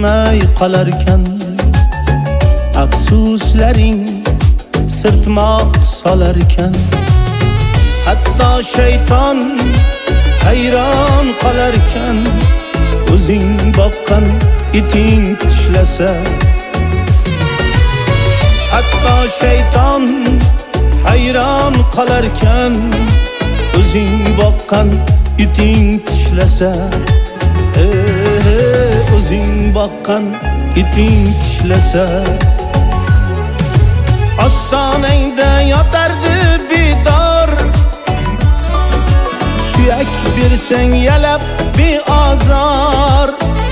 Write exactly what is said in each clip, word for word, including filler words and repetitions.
ketmay qolarkan, afsuslaring sirtmoq solarkan. Hatto shayton hayron qolarkan, o'zing boqqan iting tishlasa. Hatto shayton hayron qolarkan, o'zing boqqan iting tishlasa. O'zing boqqan iting tishlasa. Ostonangda yotardi bidor, suyak bersang yalab beozor.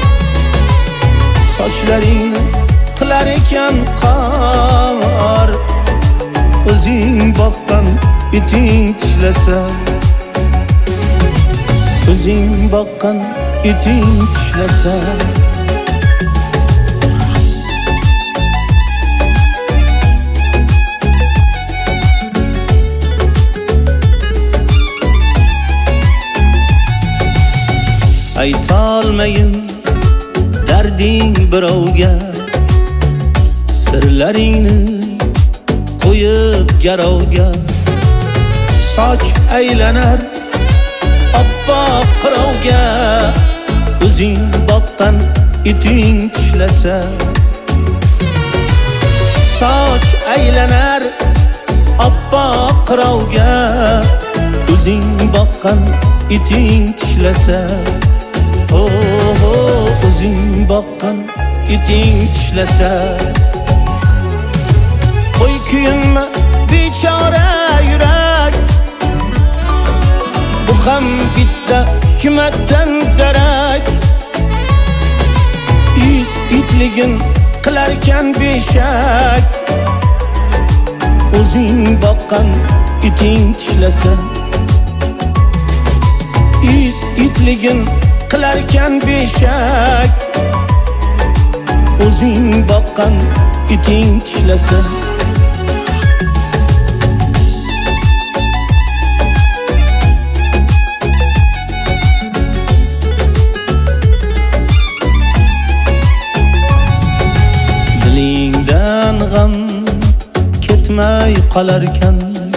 Sochlaringni qilar ekan qor, o'zing boqqan iting tishlasa. O'zing boqqan iting tishlasa. Aytolmayin darding birovga, sirlaringni qo'yib garovga. Soch aylanar oppoq qirovga, o'zing boqqan iting tishlasa. Soch aylanar oppoq qirovga, o'zing boqqan iting tishlasa. Oh, oh, o'zing boqqan iting tishlasa. Qo'y kuyinma bechora yurak, bu ham bitta hikmatdan darak. It itligin qilarkan beshak, o'zing boqqan iting tishlasa. It itligin qilarkan beshak, o'zing boqqan iting tishlasa. Dilingdan g'am ketmay qolarkan,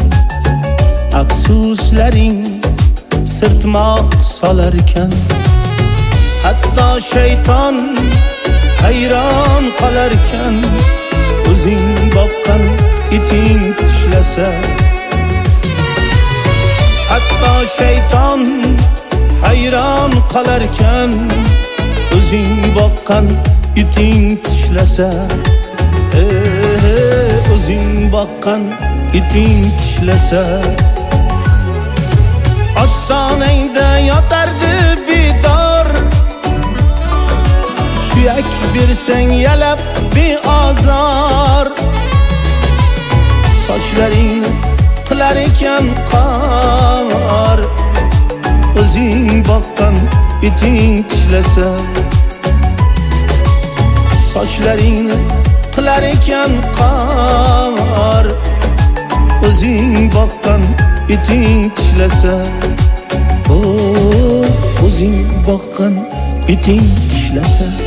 afsuslaring sirtmoq solarkan. Hatto shayton hayron qolarkan, o'zing boqqan iting tishlasa. Hatto shayton hayron qolarkan, o'zing boqqan iting tishlasa. O'zing boqqan iting tishlasa. Ostonangda yotardi bidor, suyak bersang yalab beozor. Sochlaringni qilar ekan qor, o'zing boqqan iting tishlasa. Sochlaringni qilar ekan qor, o'zing boqqan iting tishlasa. Oh, o'zing boqqan iting tishlasa.